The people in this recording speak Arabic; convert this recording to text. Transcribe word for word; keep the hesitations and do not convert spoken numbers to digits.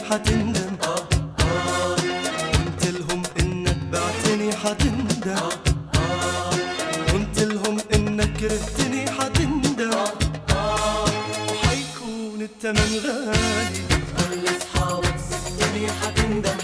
حتندم، قلت لهم انك بعتني حتندم، قلت لهم انك كرهتني حتندم، وحيكون التمن غالي. قول لاصحابك سبتني حتندم،